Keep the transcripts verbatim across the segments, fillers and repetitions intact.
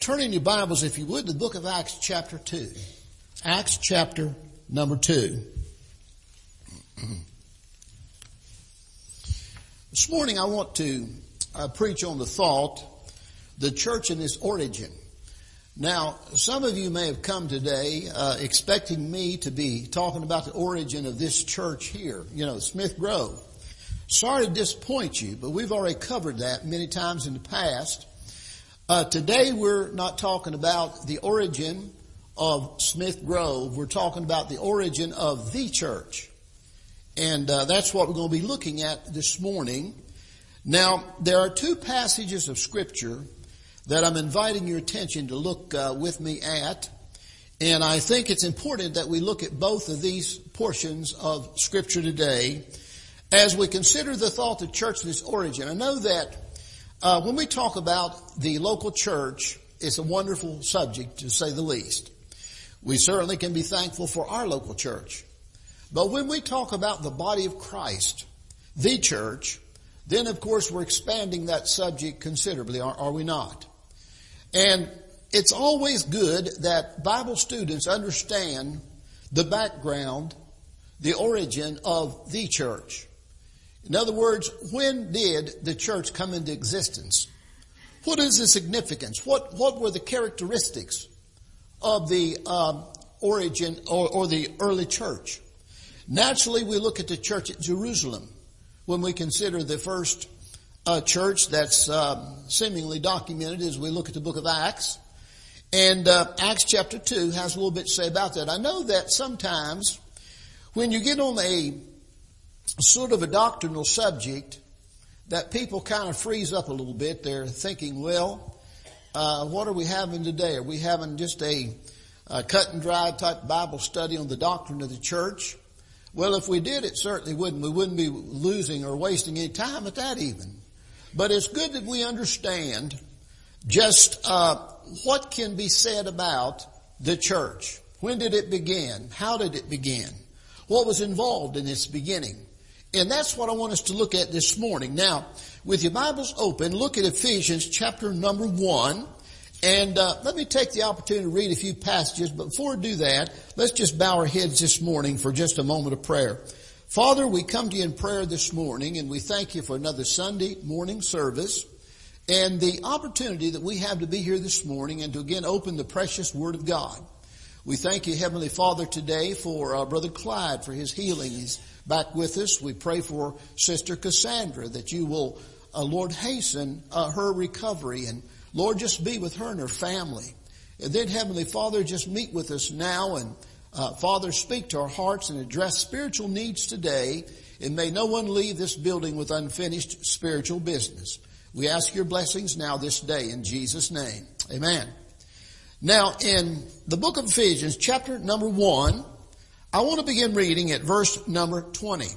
turn in your Bibles, if you would, to the book of Acts chapter two. Acts chapter number two. This morning I want to uh, preach on the thought, the church and its origin. Now, some of you may have come today uh, expecting me to be talking about the origin of this church here, you know, Smith Grove. Sorry to disappoint you, but we've already covered that many times in the past. Uh, today we're not talking about the origin of Smith Grove. We're talking about the origin of the church. And uh, that's what we're going to be looking at this morning. Now, there are two passages of Scripture that I'm inviting your attention to look uh, with me at. And I think it's important that we look at both of these portions of Scripture today as we consider the thought of church and its origin. I know that uh, when we talk about the local church, it's a wonderful subject, to say the least. We certainly can be thankful for our local church. But when we talk about the body of Christ, the church, then of course we're expanding that subject considerably, are, are we not? And it's always good that Bible students understand the background, the origin of the church. In other words, when did the church come into existence? What is the significance? What what were the characteristics of the um, origin or, or the early church? Naturally, we look at the church at Jerusalem when we consider the first uh, church that's um, seemingly documented as we look at the book of Acts. And uh, Acts chapter two has a little bit to say about that. I know that sometimes when you get on a sort of a doctrinal subject, that people kind of freeze up a little bit. They're thinking, well, uh, what are we having today? Are we having just a, a cut and dry type Bible study on the doctrine of the church? Well, if we did, it certainly wouldn't. We wouldn't be losing or wasting any time at that even. But it's good that we understand just uh, what can be said about the church. When did it begin? How did it begin? What was involved in its beginning? And that's what I want us to look at this morning. Now, with your Bibles open, look at Ephesians chapter number one. And uh, let me take the opportunity to read a few passages. But before we do that, let's just bow our heads this morning for just a moment of prayer. Father, we come to you in prayer this morning, and we thank you for another Sunday morning service and the opportunity that we have to be here this morning and to again open the precious Word of God. We thank you, Heavenly Father, today for uh, Brother Clyde, for his healing. He's back with us. We pray for Sister Cassandra that you will, uh, Lord, hasten uh, her recovery, and Lord, just be with her and her family. And then, Heavenly Father, just meet with us now, and uh, Father, speak to our hearts and address spiritual needs today, and may no one leave this building with unfinished spiritual business. We ask your blessings now this day in Jesus' name. Amen. Now, in the book of Ephesians, chapter number one, I want to begin reading at verse number twenty,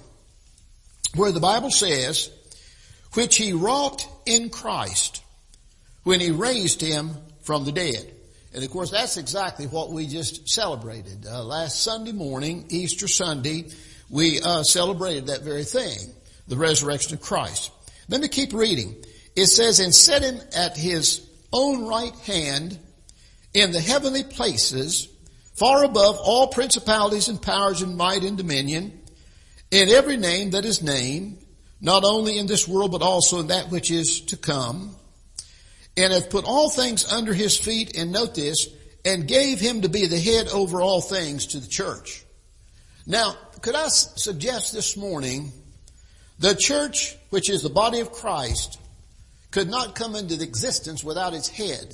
where the Bible says, which he wrought in Christ when he raised him from the dead. And of course, that's exactly what we just celebrated. Uh, last Sunday morning, Easter Sunday, we uh, celebrated that very thing, the resurrection of Christ. Let me keep reading. It says, and set him at his own right hand in the heavenly places, far above all principalities and powers and might and dominion, in every name that is named, not only in this world but also in that which is to come, and hath put all things under his feet, and note this, and gave him to be the head over all things to the church. Now, could I suggest this morning, the church, which is the body of Christ, could not come into existence without its head.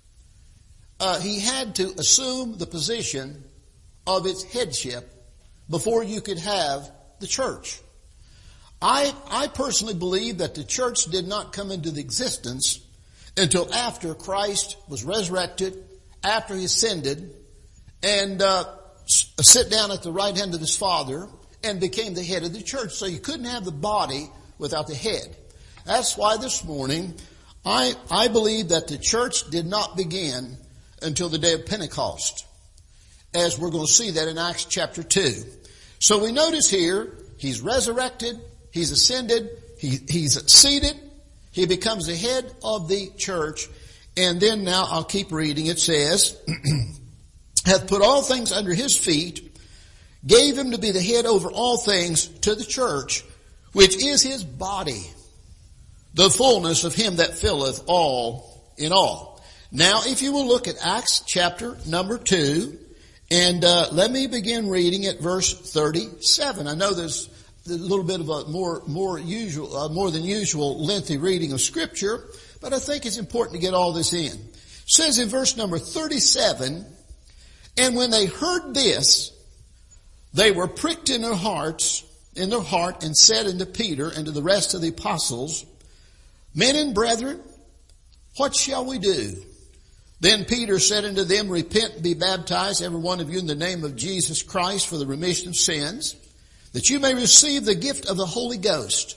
Uh, he had to assume the position of its headship before you could have the church. I, I personally believe that the church did not come into the existence until after Christ was resurrected, after he ascended, and uh, sit down at the right hand of his Father and became the head of the church. So you couldn't have the body without the head. That's why this morning I, I believe that the church did not begin until the day of Pentecost, as we're going to see that in Acts chapter two. So we notice here, he's resurrected, he's ascended, he, he's seated, he becomes the head of the church, And then now I'll keep reading. It says, hath put all things under his feet, gave him to be the head over all things to the church, which is his body, the fullness of him that filleth all in all. Now, if you will look at Acts chapter number two, and uh, let me begin reading at verse thirty-seven. I know there's a little bit of a more more usual, uh, more than usual lengthy reading of Scripture, but I think it's important to get all this in. It says in verse number thirty-seven, and when they heard this, they were pricked in their hearts, in their heart, and said unto Peter and to the rest of the apostles, Men and brethren, what shall we do? Then Peter said unto them, Repent and be baptized, every one of you, in the name of Jesus Christ for the remission of sins, that you may receive the gift of the Holy Ghost.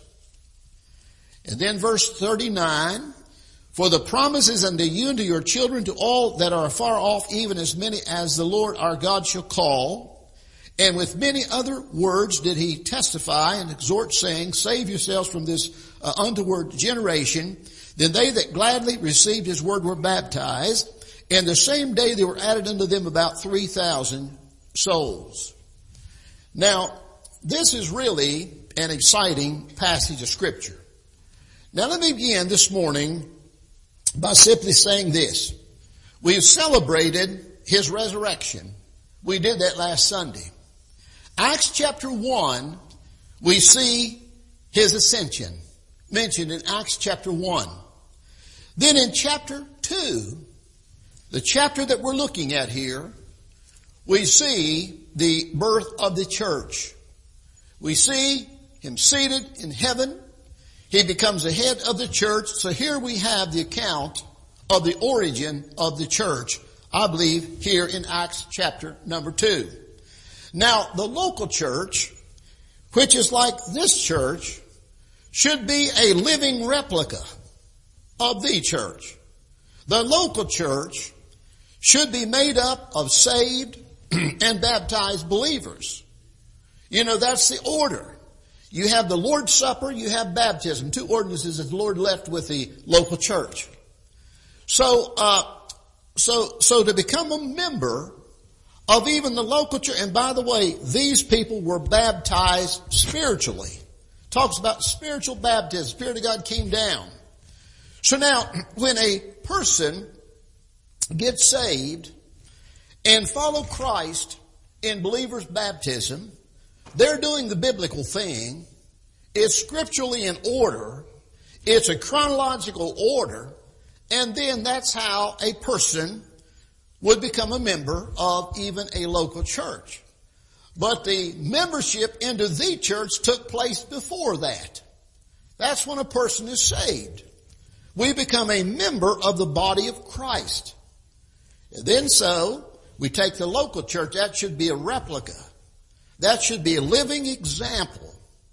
And then verse thirty-nine, For the promise is unto you and to your children, to all that are afar off, even as many as the Lord our God shall call. And with many other words did he testify and exhort, saying, Save yourselves from this uh, untoward generation. Then they that gladly received his word were baptized, and the same day there were added unto them about three thousand souls. Now, this is really an exciting passage of Scripture. Now let me begin this morning by simply saying this. We've celebrated his resurrection. We did that last Sunday. Acts chapter one, we see his ascension mentioned in Acts chapter one. Then in chapter two, the chapter that we're looking at here, we see the birth of the church. We see him seated in heaven. He becomes the head of the church. So here we have the account of the origin of the church, I believe, here in Acts chapter number two. Now, the local church, which is like this church, should be a living replica of the church. The local church should be made up of saved and baptized believers. You know, that's the order. You have the Lord's Supper, you have baptism, two ordinances that the Lord left with the local church. So, uh, so, so to become a member of even the local church, and by the way, these people were baptized spiritually. Talks about spiritual baptism. Spirit of God came down. So now, when a person gets saved and follow Christ in believer's baptism, they're doing the biblical thing. It's scripturally in order. It's a chronological order. And then that's how a person would become a member of even a local church. But the membership into the church took place before that. That's when a person is saved. We become a member of the body of Christ. And then so, we take the local church. That should be a replica. That should be a living example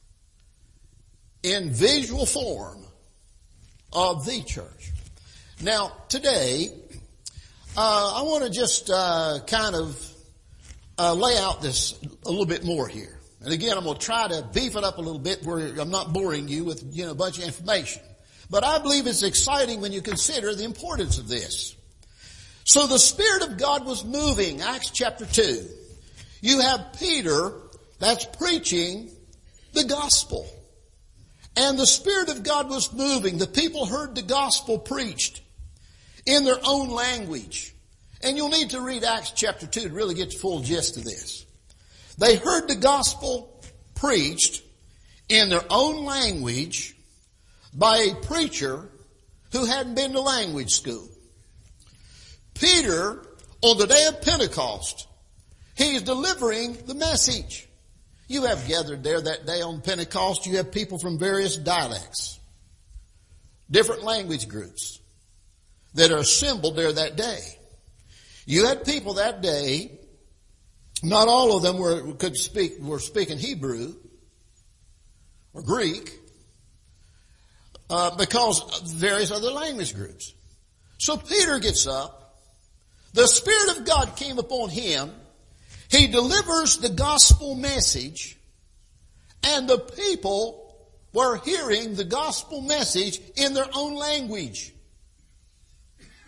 in visual form of the church. Now, today, uh, I want to just uh, kind of uh, lay out this a little bit more here. And again, I'm going to try to beef it up a little bit where I'm not boring you with, you know, a bunch of information. But I believe it's exciting when you consider the importance of this. So the Spirit of God was moving, Acts chapter two. You have Peter that's preaching the gospel. And the Spirit of God was moving. The people heard the gospel preached in their own language. And you'll need to read Acts chapter two to really get the full gist of this. They heard the gospel preached in their own language by a preacher who hadn't been to language school. Peter, on the day of Pentecost, he's delivering the message. You have gathered there that day on Pentecost, you have people from various dialects, different language groups that are assembled there that day. You had people that day, not all of them were, could speak, were speaking Hebrew or Greek, uh, because of various other language groups. So Peter gets up. The Spirit of God came upon him. He delivers the gospel message, and the people were hearing the gospel message in their own language.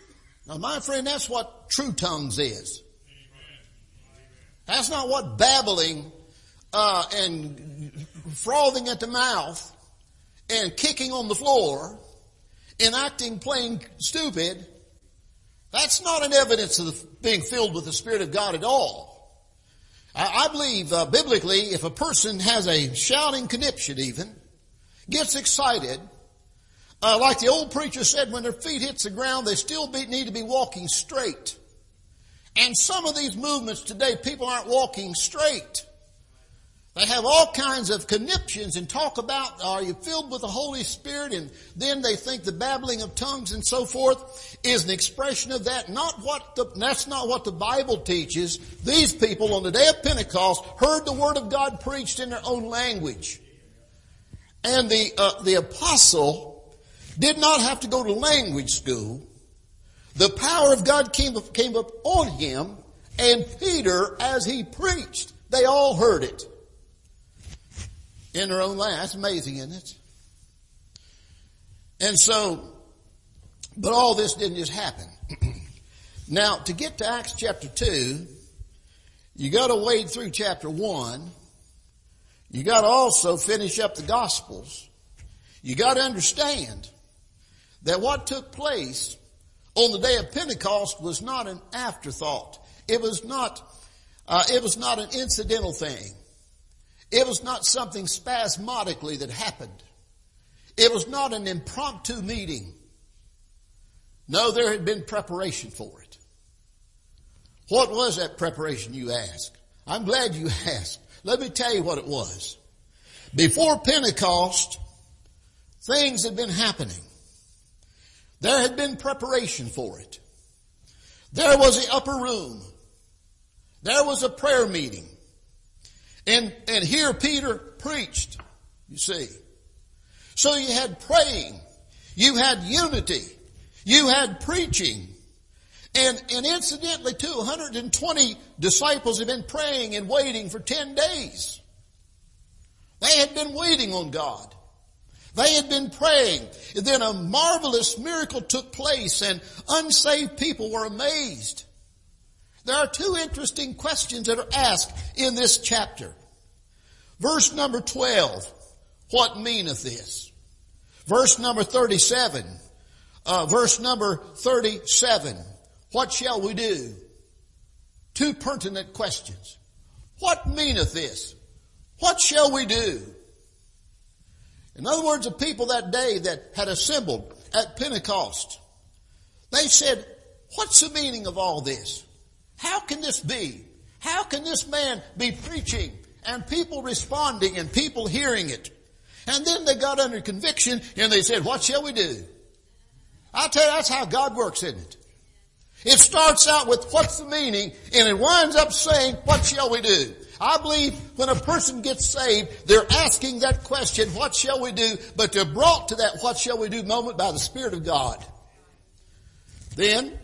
Now, my friend, that's what true tongues is. That's not what babbling uh, and frothing at the mouth and kicking on the floor and acting plain stupid. That's not an evidence of being filled with the Spirit of God at all. I, I believe uh, biblically, if a person has a shouting conniption even, gets excited, uh, like the old preacher said, when their feet hits the ground, they still be, need to be walking straight. And some of these movements today, people aren't walking straight. They have all kinds of conniptions and talk about, are you filled with the Holy Spirit? And then they think the babbling of tongues and so forth is an expression of that. Not what the, that's not what the Bible teaches. These people on the day of Pentecost heard the Word of God preached in their own language. And the, uh, the apostle did not have to go to language school. The power of God came, came up on him, and Peter, as he preached, they all heard it in their own language. That's amazing, isn't it? And so, but all this didn't just happen. Now, to get to Acts chapter two, you got to wade through chapter one. You got to also finish up the Gospels. You got to understand that what took place on the day of Pentecost was not an afterthought. It was not, uh, it was not an incidental thing. It was not something spasmodically that happened. It was not an impromptu meeting. No, there had been preparation for it. What was that preparation, you ask? I'm glad you asked. Let me tell you what it was. Before Pentecost, things had been happening. There had been preparation for it. There was the upper room. There was a prayer meeting. And, and here Peter preached, you see. So you had praying. You had unity. You had preaching. And, and incidentally too, one hundred twenty disciples had been praying and waiting for ten days. They had been waiting on God. They had been praying. And then a marvelous miracle took place and unsaved people were amazed. There are two interesting questions that are asked in this chapter. Verse number twelve, what meaneth this? Verse number thirty-seven, uh, verse number thirty-seven, what shall we do? Two pertinent questions. What meaneth this? What shall we do? In other words, the people that day that had assembled at Pentecost, they said, what's the meaning of all this? How can this be? How can this man be preaching and people responding and people hearing it? And then they got under conviction and they said, what shall we do? I tell you, that's how God works, isn't it? It starts out with what's the meaning and it winds up saying, what shall we do? I believe when a person gets saved, they're asking that question, what shall we do? But they're brought to that what shall we do moment by the Spirit of God. Then,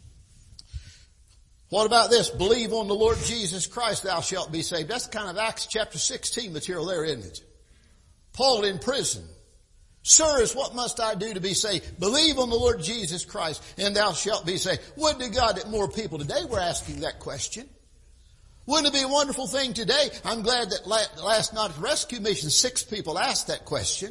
what about this? Believe on the Lord Jesus Christ, thou shalt be saved. That's kind of Acts chapter sixteen material there, isn't it? Paul in prison. Sirs, what must I do to be saved? Believe on the Lord Jesus Christ, and thou shalt be saved. Would to God that more people today were asking that question. Wouldn't it be a wonderful thing today? I'm glad that last night at the rescue mission, six people asked that question.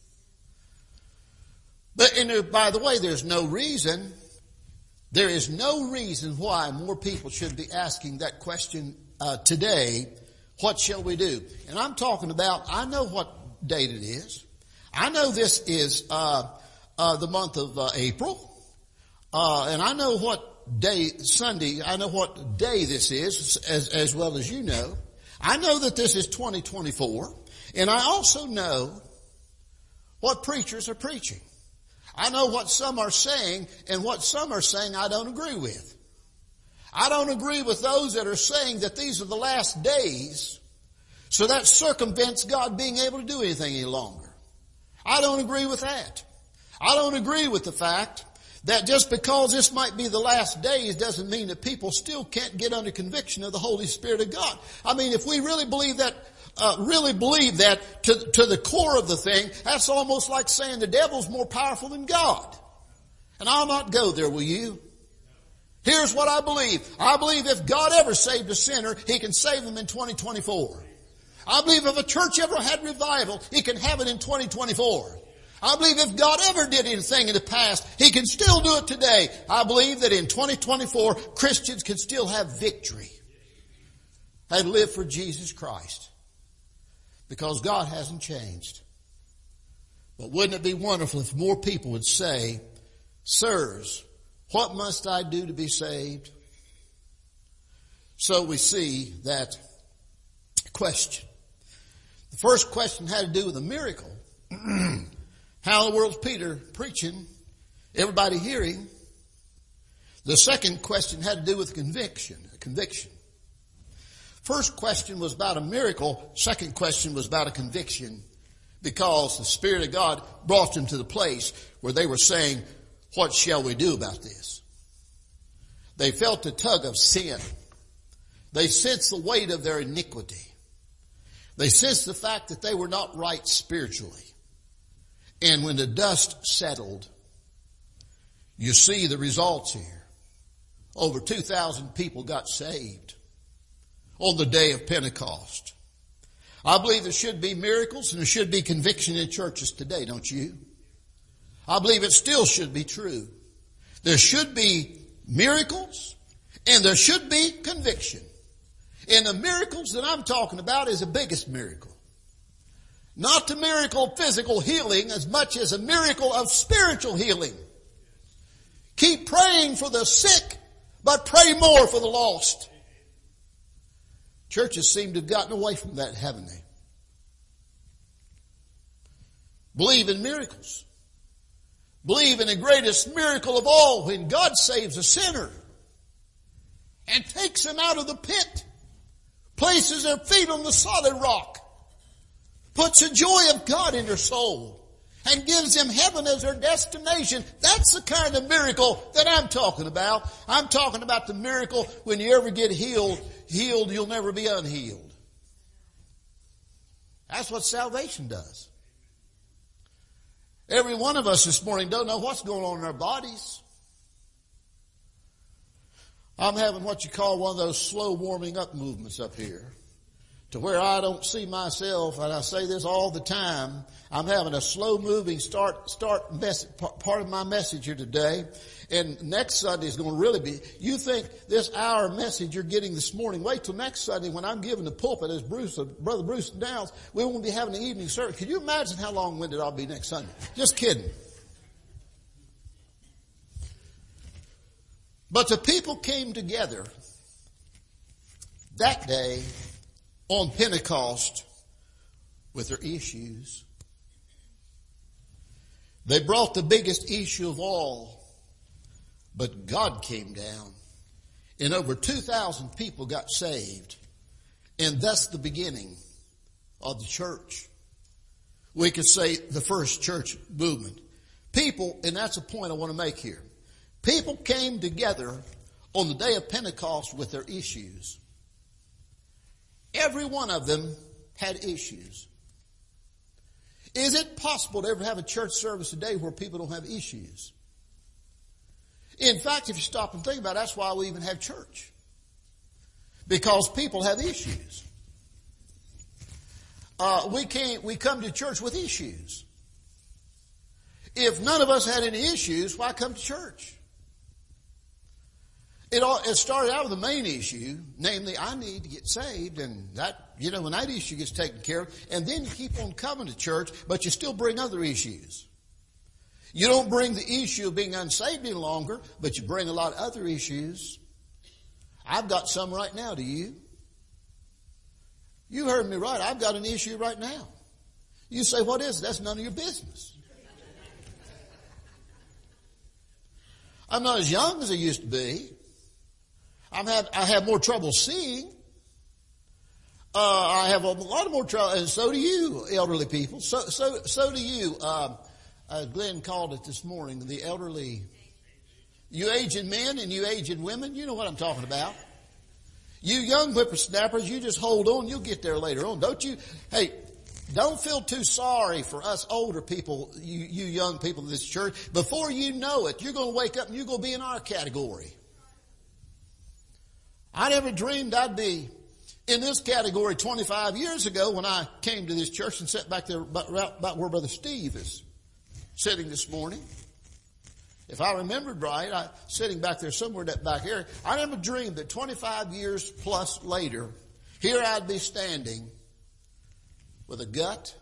But and by the way, there's no reason, there is no reason why more people should be asking that question uh, today. What shall we do? And I'm talking about, I know what date it is. I know this is uh, uh, the month of uh, April. Uh, and I know what day, Sunday, I know what day this is, as, as well as you know. I know that this is twenty twenty-four, and I also know what preachers are preaching. I know what some are saying, and what some are saying I don't agree with. I don't agree with those that are saying that these are the last days, so that circumvents God being able to do anything any longer. I don't agree with that. I don't agree with the fact that just because this might be the last days doesn't mean that people still can't get under conviction of the Holy Spirit of God. I mean, if we really believe that, uh, really believe that to, to the core of the thing, that's almost like saying the devil's more powerful than God. And I'll not go there, will you? Here's what I believe. I believe if God ever saved a sinner, He can save them in twenty twenty-four. I believe if a church ever had revival, He can have it in twenty twenty-four. I believe if God ever did anything in the past, He can still do it today. I believe that in twenty twenty-four, Christians can still have victory and live for Jesus Christ. Because God hasn't changed. But wouldn't it be wonderful if more people would say, "Sirs, what must I do to be saved?" So we see that question. The first question had to do with a miracle. How in the world is Peter preaching? Everybody hearing? The second question had to do with conviction. Conviction. First question was about a miracle. Second question was about a conviction. Because the Spirit of God brought them to the place where they were saying, "What shall we do about this?" They felt the tug of sin. They sensed the weight of their iniquity. They sensed the fact that they were not right spiritually. And when the dust settled, you see the results here. Over two thousand people got saved on the day of Pentecost. I believe there should be miracles and there should be conviction in churches today, don't you? I believe it still should be true. There should be miracles and there should be conviction. And the miracles that I'm talking about is the biggest miracle. Not the miracle of physical healing as much as a miracle of spiritual healing. Keep praying for the sick, but pray more for the lost. Churches seem to have gotten away from that, haven't they? Believe in miracles. Believe in the greatest miracle of all when God saves a sinner and takes him out of the pit, places their feet on the solid rock, puts the joy of God in their soul, and gives them heaven as their destination. That's the kind of miracle that I'm talking about. I'm talking about the miracle when you ever get healed, healed, you'll never be unhealed. That's what salvation does. Every one of us this morning don't know what's going on in our bodies. I'm having what you call one of those slow warming up movements up here, to where I don't see myself, and I say this all the time, I'm having a slow moving start, start message, part of my message here today. And next Sunday is going to really be, you think this hour message you're getting this morning, wait till next Sunday when I'm giving the pulpit as Bruce, Brother Bruce announced, we won't be having an evening service. Could you imagine how long-winded I'll be next Sunday? Just kidding. But the people came together that day on Pentecost with their issues. They brought the biggest issue of all, but God came down and over two thousand people got saved, and that's the beginning of the church. We could say the first church movement. People, and that's a point I want to make here, people came together on the day of Pentecost with their issues. Every one of them had issues. Is it possible to ever have a church service today where people don't have issues? In fact, if you stop and think about it, that's why we even have church. Because people have issues. Uh, we can't, we come to church with issues. If none of us had any issues, why come to church? It all, it started out with the main issue, namely, I need to get saved, and that, you know, when that issue gets taken care of, and then you keep on coming to church, but you still bring other issues. You don't bring the issue of being unsaved any longer, but you bring a lot of other issues. I've got some right now, do you? You heard me right. I've got an issue right now. You say, what is it? That's none of your business. I'm not as young as I used to be. I'm have, I have more trouble seeing. Uh, I have a lot of more trouble, and so do you, elderly people. So, so, so do you. Um, uh, Glenn called it this morning, the elderly. You aged men and you aged women, you know what I'm talking about. You young whippersnappers, you just hold on. You'll get there later on, don't you? Hey, don't feel too sorry for us older people, you, you young people in this church. Before you know it, you're going to wake up and you're going to be in our category. I never dreamed I'd be in this category twenty-five years ago when I came to this church and sat back there about, about where Brother Steve is sitting this morning. If I remembered right, I sitting back there somewhere in that back area. I never dreamed that twenty-five years plus later, here I'd be standing with a gut,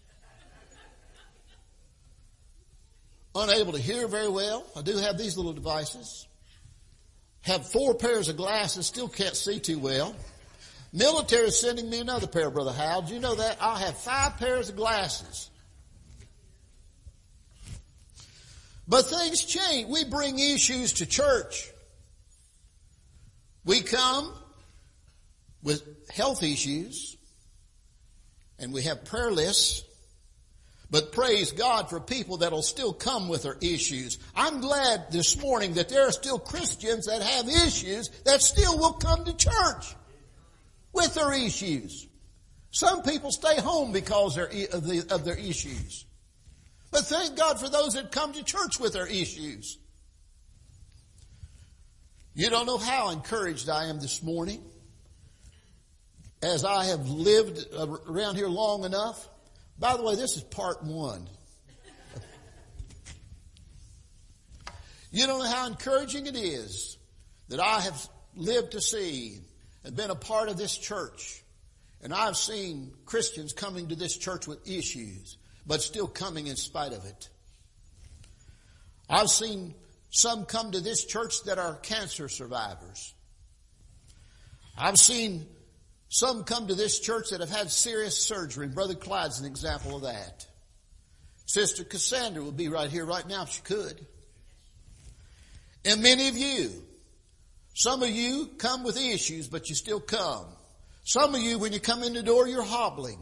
unable to hear very well. I do have these little devices. Have four pairs of glasses, still can't see too well. Military is sending me another pair, Brother Hal. Did you know that? I have five pairs of glasses. But things change. We bring issues to church. We come with health issues, and we have prayer lists. But praise God for people that'll still come with their issues. I'm glad this morning that there are still Christians that have issues that still will come to church with their issues. Some people stay home because of their, of their issues. But thank God for those that come to church with their issues. You don't know how encouraged I am this morning. As I have lived around here long enough. By the way, this is part one. You don't know how encouraging it is that I have lived to see and been a part of this church. And I've seen Christians coming to this church with issues, but still coming in spite of it. I've seen some come to this church that are cancer survivors. I've seen some come to this church that have had serious surgery, and Brother Clyde's an example of that. Sister Cassandra would be right here right now if she could. And many of you, some of you come with issues, but you still come. Some of you, when you come in the door, you're hobbling.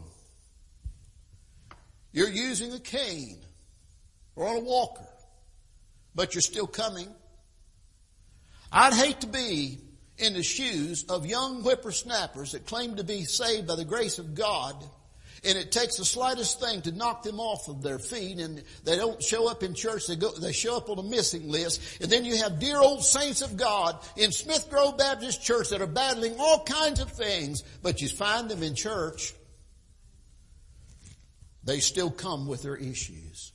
You're using a cane or on a walker, but you're still coming. I'd hate to be in the shoes of young whippersnappers that claim to be saved by the grace of God, and it takes the slightest thing to knock them off of their feet, and they don't show up in church. They go, they show up on a missing list. And then you have dear old saints of God in Smith Grove Baptist Church that are battling all kinds of things, but you find them in church. They still come with their issues.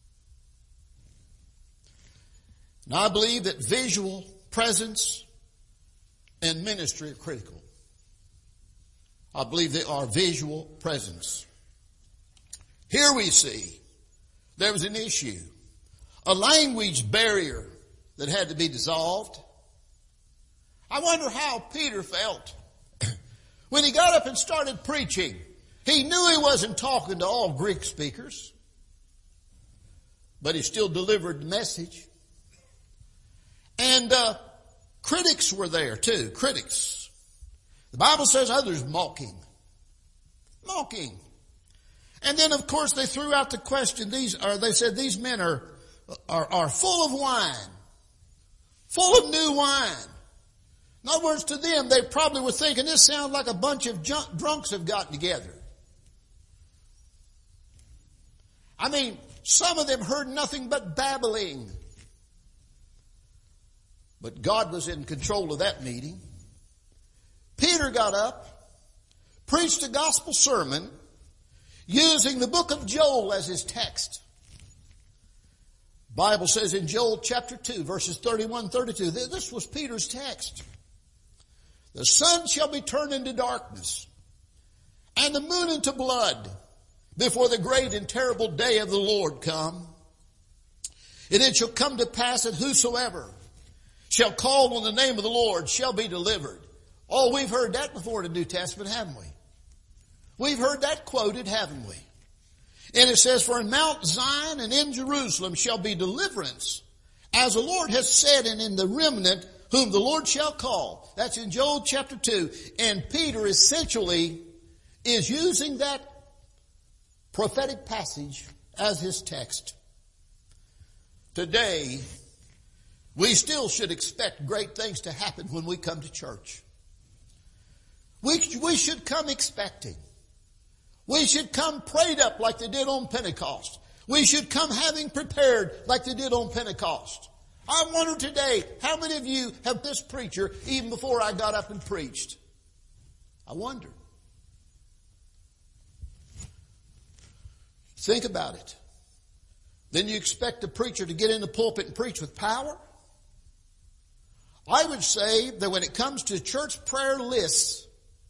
And I believe that visual presence and ministry are critical. I believe they are visual presence. Here we see there was an issue, a language barrier that had to be dissolved. I wonder how Peter felt when he got up and started preaching. He knew he wasn't talking to all Greek speakers, but he still delivered the message. And uh, critics were there too, critics. The Bible says others mocking. Mocking. And then of course they threw out the question, these are, they said these men are, are, are full of wine. Full of new wine. In other words, to them, they probably were thinking this sounds like a bunch of junk, drunks have gotten together. I mean, some of them heard nothing but babbling. But God was in control of that meeting. Peter got up, preached a gospel sermon, using the book of Joel as his text. The Bible says in Joel chapter two, verses thirty-one, thirty-two, this was Peter's text. The sun shall be turned into darkness, and the moon into blood, before the great and terrible day of the Lord come. And it shall come to pass that whosoever shall call on the name of the Lord shall be delivered. Oh, we've heard that before in the New Testament, haven't we? We've heard that quoted, haven't we? And it says, for in Mount Zion and in Jerusalem shall be deliverance, as the Lord has said, and in the remnant whom the Lord shall call. That's in Joel chapter two. And Peter essentially is using that prophetic passage as his text. Today, we still should expect great things to happen when we come to church. We, we should come expecting. We should come prayed up like they did on Pentecost. We should come having prepared like they did on Pentecost. I wonder today, how many of you have this preacher even before I got up and preached? I wonder. Think about it. Then you expect a preacher to get in the pulpit and preach with power? I would say that when it comes to church prayer lists,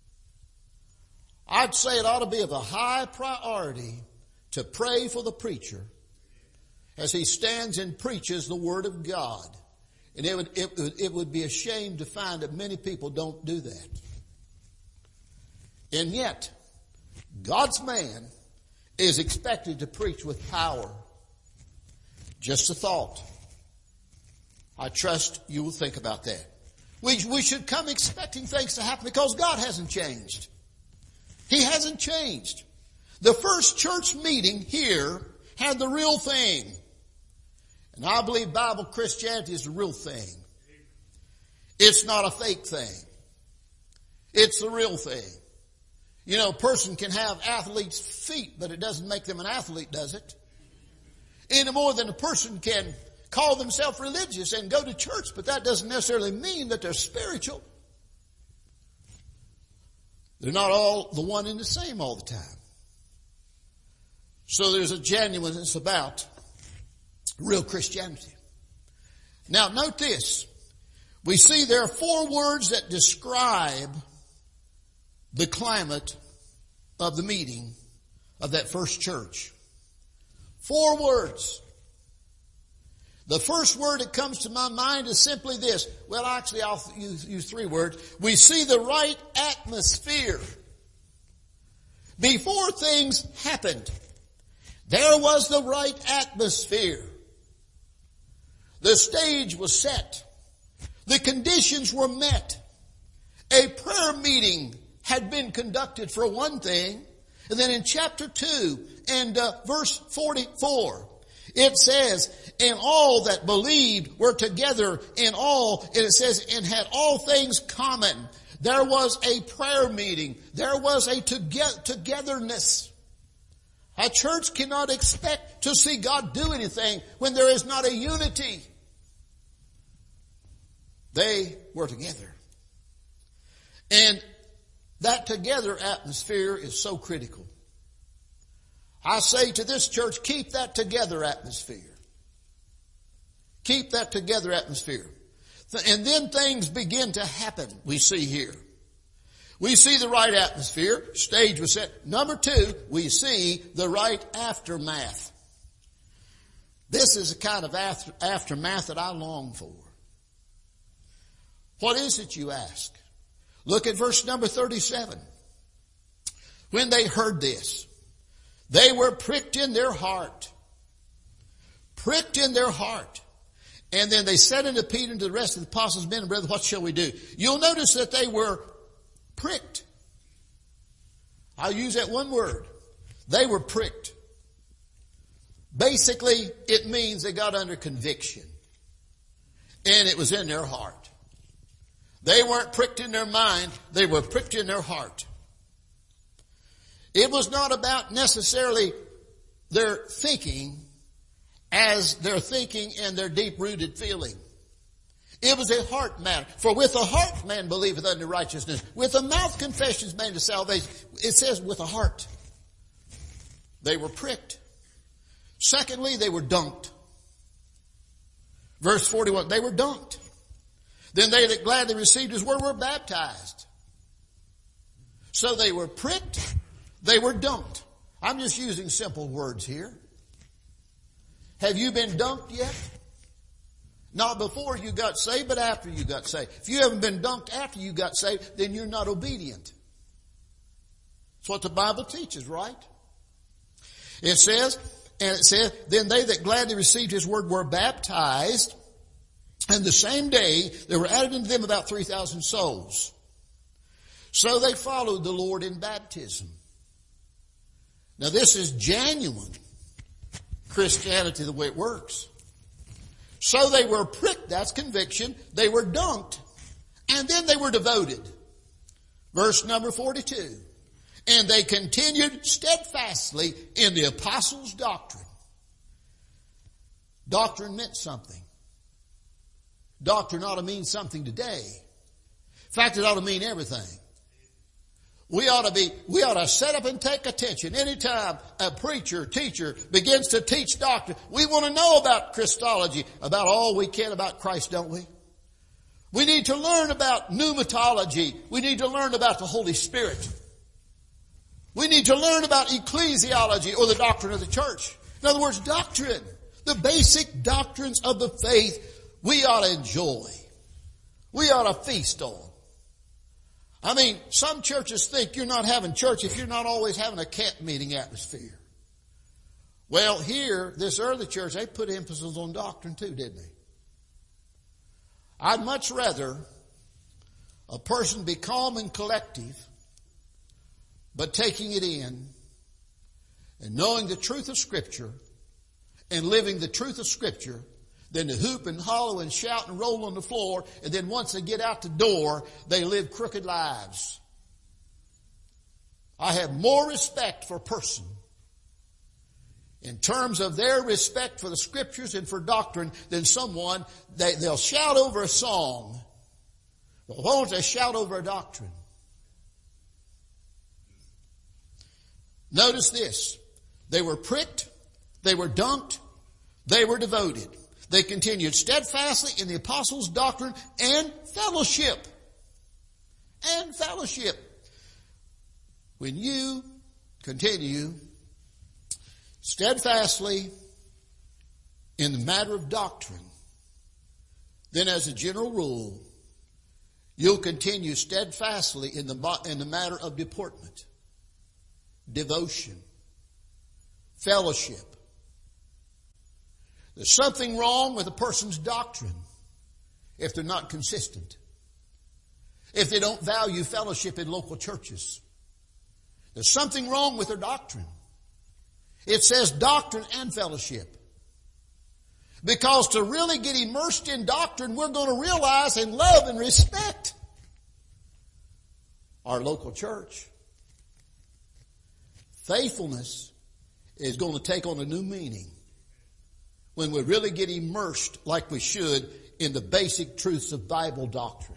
I'd say it ought to be of a high priority to pray for the preacher as he stands and preaches the Word of God. And it would, it, would, it would be a shame to find that many people don't do that. And yet, God's man is expected to preach with power. Just a thought. I trust you will think about that. We, we should come expecting things to happen because God hasn't changed. He hasn't changed. The first church meeting here had the real thing. And I believe Bible Christianity is the real thing. It's not a fake thing. It's the real thing. You know, a person can have athlete's feet, but it doesn't make them an athlete, does it? Any more than a person can call themselves religious and go to church, but that doesn't necessarily mean that they're spiritual. They're not all the one and the same all the time. So there's a genuineness about real Christianity. Now note this. We see there are four words that describe the climate of the meeting of that first church. Four words. The first word that comes to my mind is simply this. Well, actually, I'll use, use three words. We see the right atmosphere. Before things happened, there was the right atmosphere. The stage was set. The conditions were met. A prayer meeting had been conducted for one thing. And then in chapter two and uh, verse forty-four, it says, and all that believed were together in all, and it says, and had all things common. There was a prayer meeting. There was a toge- togetherness. A church cannot expect to see God do anything when there is not a unity. They were together. And that together atmosphere is so critical. I say to this church, keep that together atmosphere. Keep that together atmosphere. And then things begin to happen, we see here. We see the right atmosphere. Stage was set. Number two, we see the right aftermath. This is the kind of after, aftermath that I long for. What is it, you ask? Look at verse number thirty-seven. When they heard this, they were pricked in their heart. Pricked in their heart. And then they said unto Peter and to the rest of the apostles, men and brethren, what shall we do? You'll notice that they were pricked. I'll use that one word. They were pricked. Basically, it means they got under conviction. And it was in their heart. They weren't pricked in their mind. They were pricked in their heart. It was not about necessarily their thinking as their thinking and their deep-rooted feeling. It was a heart matter. For with the heart man believeth unto righteousness. With the mouth confession is made to salvation. It says with the heart. They were pricked. Secondly, they were dunked. Verse forty-one, they were dunked. Then they that gladly received his word were baptized. So they were pricked. They were dunked. I'm just using simple words here. Have you been dunked yet? Not before you got saved, but after you got saved. If you haven't been dunked after you got saved, then you're not obedient. That's what the Bible teaches, right? It says, and it says, then they that gladly received his word were baptized. And the same day, there were added unto them about three thousand souls. So they followed the Lord in baptism. Now this is genuine Christianity, the way it works. So they were pricked, that's conviction. They were dunked. And then they were devoted. Verse number forty-two. And they continued steadfastly in the apostles' doctrine. Doctrine meant something. Doctrine ought to mean something today. In fact, it ought to mean everything. We ought to be, we ought to set up and take attention. Anytime a preacher, teacher begins to teach doctrine, we want to know about Christology, about all we can about Christ, don't we? We need to learn about pneumatology. We need to learn about the Holy Spirit. We need to learn about ecclesiology, or the doctrine of the church. In other words, doctrine. The basic doctrines of the faith we ought to enjoy. We ought to feast on. I mean, some churches think you're not having church if you're not always having a camp meeting atmosphere. Well, here, this early church, they put emphasis on doctrine too, didn't they? I'd much rather a person be calm and collective, but taking it in and knowing the truth of Scripture and living the truth of Scripture than to hoop and hollow and shout and roll on the floor, and then once they get out the door, they live crooked lives. I have more respect for a person in terms of their respect for the Scriptures and for doctrine than someone, they, they'll shout over a song. Well, why don't they shout over a doctrine? Notice this. They were pricked, they were dunked, they were devoted. They continued steadfastly in the apostles' doctrine and fellowship. And fellowship. When you continue steadfastly in the matter of doctrine, then as a general rule, you'll continue steadfastly in the, in the matter of deportment, devotion, fellowship. There's something wrong with a person's doctrine if they're not consistent, if they don't value fellowship in local churches. There's something wrong with their doctrine. It says doctrine and fellowship. Because to really get immersed in doctrine, we're going to realize and love and respect our local church. Faithfulness is going to take on a new meaning when we really get immersed like we should in the basic truths of Bible doctrine.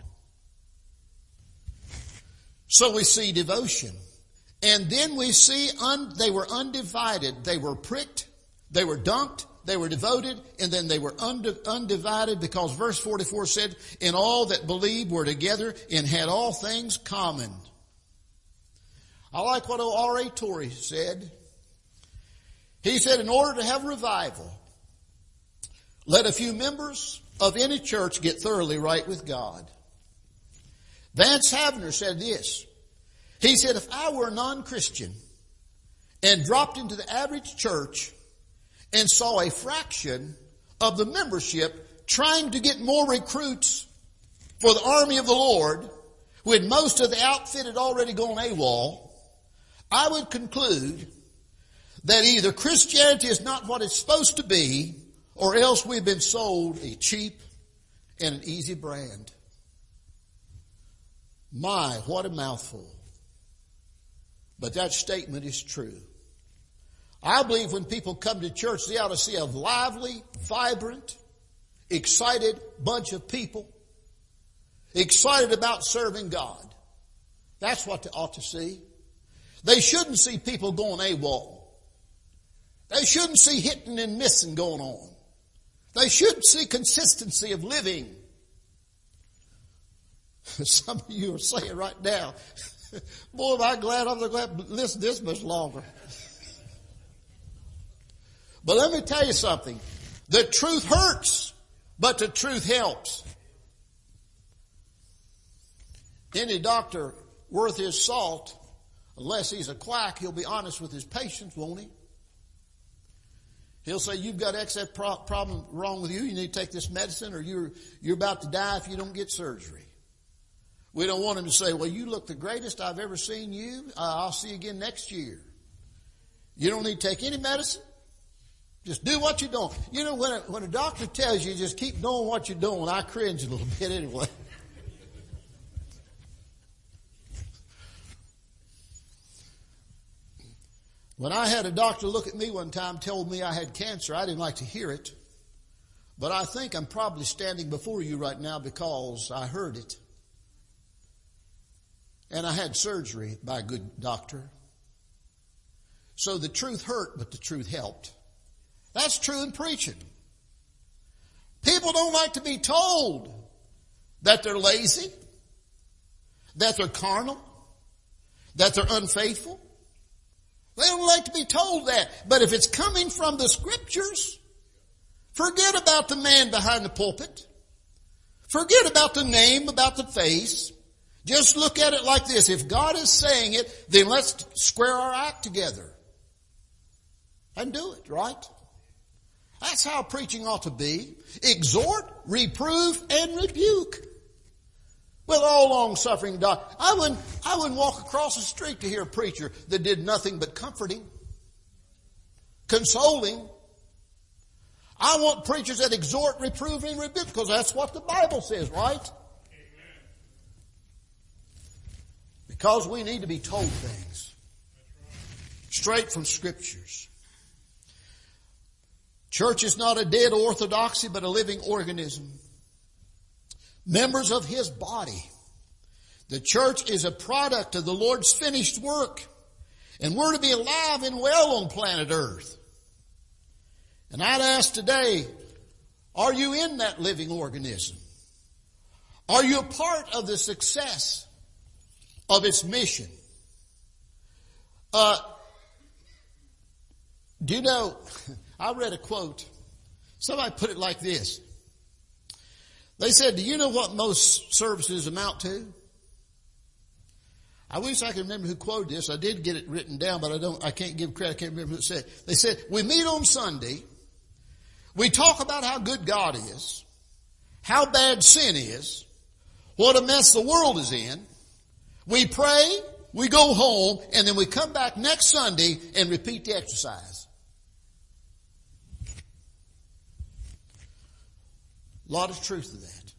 So we see devotion. And then we see un, they were undivided. They were pricked, they were dunked, they were devoted, and then they were undi, undivided because verse forty-four said, "And all that believed were together and had all things common." I like what R A Torrey said. He said, in order to have revival, let a few members of any church get thoroughly right with God. Vance Havner said this. He said, if I were a non-Christian and dropped into the average church and saw a fraction of the membership trying to get more recruits for the army of the Lord, when most of the outfit had already gone AWOL, I would conclude that either Christianity is not what it's supposed to be, or else we've been sold a cheap and an easy brand. My, what a mouthful. But that statement is true. I believe when people come to church, they ought to see a lively, vibrant, excited bunch of people, excited about serving God. That's what they ought to see. They shouldn't see people going AWOL. They shouldn't see hitting and missing going on. They should see consistency of living. Some of you are saying right now, boy, am I glad I'm glad to listen this much longer. But let me tell you something. The truth hurts, but the truth helps. Any doctor worth his salt, unless he's a quack, he'll be honest with his patients, won't he? He'll say, you've got X problem wrong with you. You need to take this medicine, or you're, you're about to die if you don't get surgery. We don't want him to say, well, you look the greatest I've ever seen you. Uh, I'll see you again next year. You don't need to take any medicine. Just do what you're doing. You know, when a, when a doctor tells you just keep doing what you're doing, I cringe a little bit anyway. When I had a doctor look at me one time, told me I had cancer, I didn't like to hear it. But I think I'm probably standing before you right now because I heard it. And I had surgery by a good doctor. So the truth hurt, but the truth helped. That's true in preaching. People don't like to be told that they're lazy, that they're carnal, that they're unfaithful. They don't like to be told that. But if it's coming from the Scriptures, forget about the man behind the pulpit. Forget about the name, about the face. Just look at it like this. If God is saying it, then let's square our act together and do it, right? That's how preaching ought to be. Exhort, reprove, and rebuke. With all long-suffering doctrine. I wouldn't, I wouldn't walk across the street to hear a preacher that did nothing but comforting, consoling. I want preachers that exhort, reprove, and rebuke, because that's what the Bible says, right? Amen. Because we need to be told things straight from Scriptures. Church is not a dead orthodoxy, but a living organism. Members of His body. The church is a product of the Lord's finished work. And we're to be alive and well on planet Earth. And I'd ask today, are you in that living organism? Are you a part of the success of its mission? Uh, do you know, I read a quote. Somebody put it like this. They said, do you know what most services amount to? I wish I could remember who quoted this. I did get it written down, but I don't, I can't give credit. I can't remember who it said. They said, we meet on Sunday. We talk about how good God is, how bad sin is, what a mess the world is in. We pray, we go home, and then we come back next Sunday and repeat the exercise. A lot of truth to that.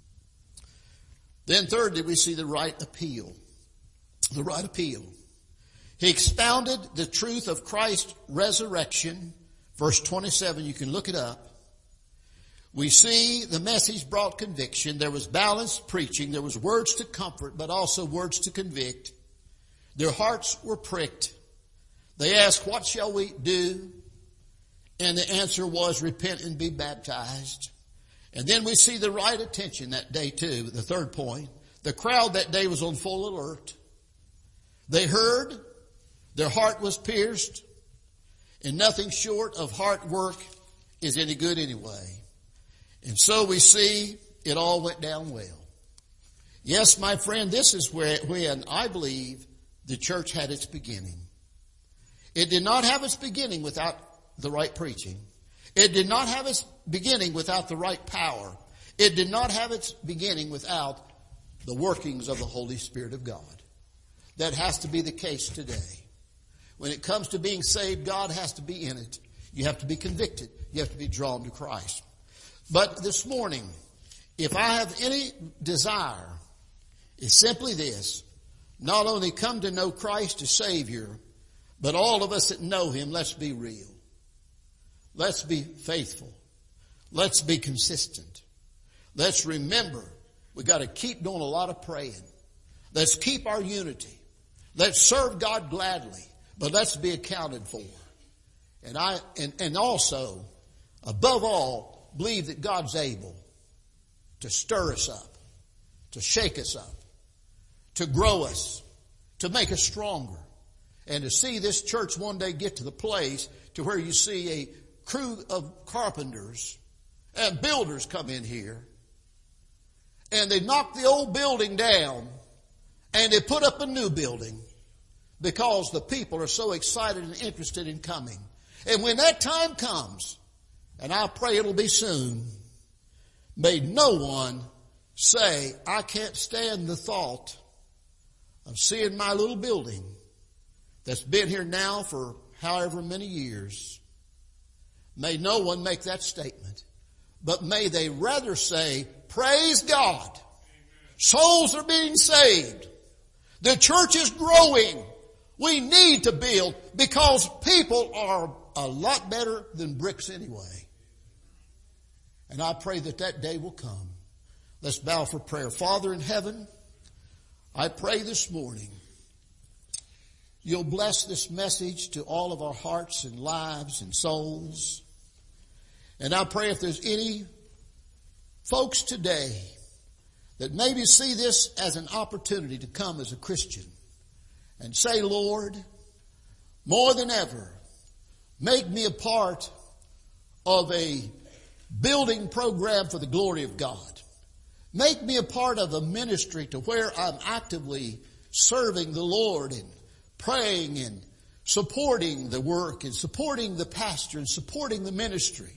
Then thirdly, we see the right appeal. The right appeal. He expounded the truth of Christ's resurrection. Verse twenty-seven, you can look it up. We see the message brought conviction. There was balanced preaching. There was words to comfort, but also words to convict. Their hearts were pricked. They asked, what shall we do? And the answer was, repent and be baptized. And then we see the right attention that day too. The third point. The crowd that day was on full alert. They heard. Their heart was pierced. And nothing short of heart work is any good anyway. And so we see it all went down well. Yes, my friend, this is where when I believe the church had its beginning. It did not have its beginning without the right preaching. It did not have its beginning without the right power. It did not have its beginning without the workings of the Holy Spirit of God. That has to be the case today. When it comes to being saved, God has to be in it. You have to be convicted. You have to be drawn to Christ. But this morning, if I have any desire, it's simply this. Not only come to know Christ as Savior, but all of us that know Him, let's be real. Let's be faithful. Let's be consistent. Let's remember we got to keep doing a lot of praying. Let's keep our unity. Let's serve God gladly, but let's be accounted for. And I and, and also, above all, believe that God's able to stir us up, to shake us up, to grow us, to make us stronger, and to see this church one day get to the place to where you see a crew of carpenters and builders come in here, and they knock the old building down and they put up a new building because the people are so excited and interested in coming. And when that time comes, and I pray it'll be soon, may no one say, I can't stand the thought of seeing my little building that's been here now for however many years. May no one make that statement. But may they rather say, praise God. Amen. Souls are being saved. The church is growing. We need to build because people are a lot better than bricks anyway. And I pray that that day will come. Let's bow for prayer. Father in heaven, I pray this morning you'll bless this message to all of our hearts and lives and souls. And I pray if there's any folks today that maybe see this as an opportunity to come as a Christian and say, Lord, more than ever, make me a part of a building program for the glory of God. Make me a part of a ministry to where I'm actively serving the Lord and praying and supporting the work and supporting the pastor and supporting the ministry.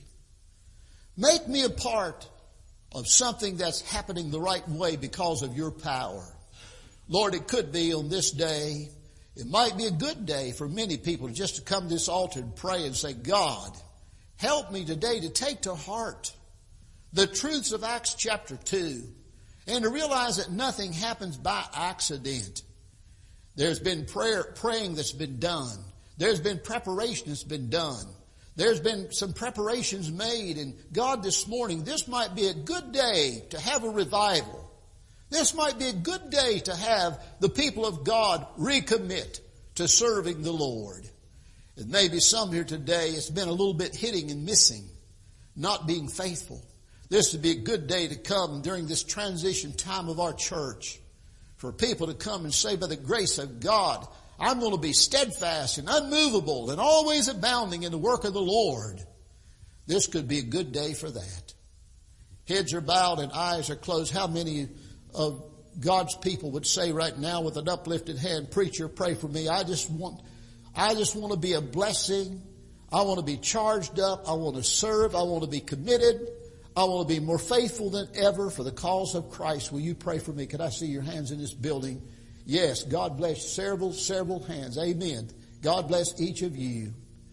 Make me a part of something that's happening the right way because of your power. Lord, it could be on this day. It might be a good day for many people just to come to this altar and pray and say, God, help me today to take to heart the truths of Acts chapter two and to realize that nothing happens by accident. There's been prayer, praying that's been done. There's been preparation that's been done. There's been some preparations made. And God, this morning, this might be a good day to have a revival. This might be a good day to have the people of God recommit to serving the Lord. And maybe some here today, it's been a little bit hitting and missing, not being faithful. This would be a good day to come during this transition time of our church for people to come and say, by the grace of God, I'm going to be steadfast and unmovable and always abounding in the work of the Lord. This could be a good day for that. Heads are bowed and eyes are closed. How many of God's people would say right now with an uplifted hand, preacher, pray for me. I just want, I just want to be a blessing. I want to be charged up. I want to serve. I want to be committed. I want to be more faithful than ever for the cause of Christ. Will you pray for me? Could I see your hands in this building? Yes, God bless several, several hands. Amen. God bless each of you.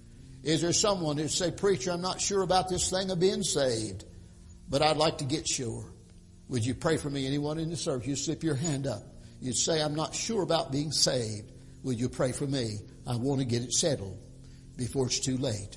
Is there someone who'd say, preacher, I'm not sure about this thing of being saved, but I'd like to get sure. Would you pray for me? Anyone in the service, you slip your hand up. You'd say, I'm not sure about being saved. Would you pray for me? I want to get it settled before it's too late.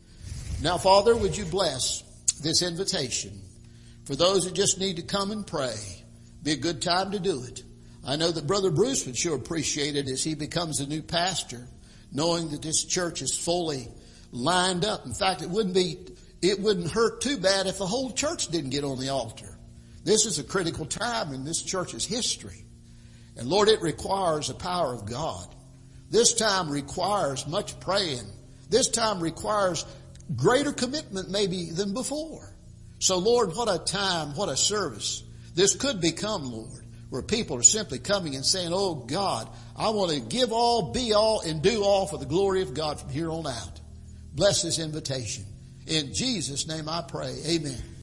Now, Father, would you bless this invitation for those who just need to come and pray? Be a good time to do it. I know that Brother Bruce would sure appreciate it as he becomes a new pastor, knowing that this church is fully lined up. In fact, it wouldn't be, it wouldn't hurt too bad if the whole church didn't get on the altar. This is a critical time in this church's history. And Lord, it requires the power of God. This time requires much praying. This time requires greater commitment maybe than before. So Lord, what a time, what a service this could become, Lord, where people are simply coming and saying, oh God, I want to give all, be all, and do all for the glory of God from here on out. Bless this invitation. In Jesus' name I pray. Amen.